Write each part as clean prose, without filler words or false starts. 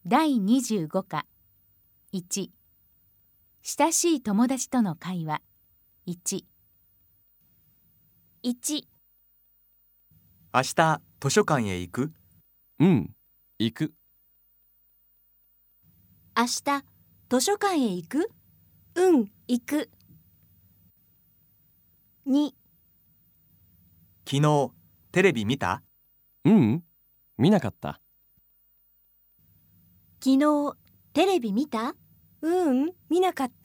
第25課1、親しい友達との会話。1、 明日図書館へ行く？ 行く。 明日図書館へ行く？行く。2、 昨日テレビ見た？ 見なかった。 昨日テレビ見た？見なかった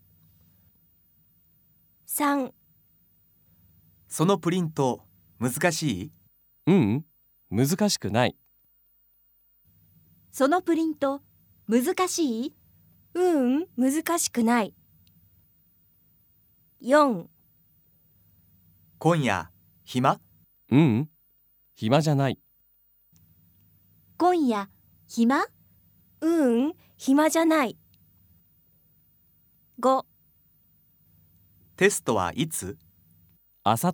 。3、 そのプリント難しい？ 難しくない。 そのプリント難しい？難しくない。4、 今夜暇？ 暇じゃない。 今夜暇？暇じゃない。5、 テストはいつ？ あさって。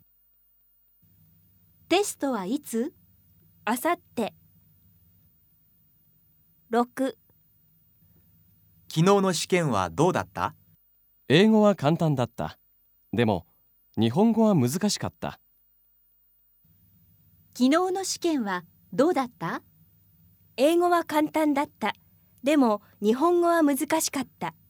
テストはいつ？あさって。6、 昨日の試験はどうだった？ 英語は簡単だった。でも、日本語は難しかった。 昨日の試験はどうだった？英語は簡単だった。でも日本語は難しかった。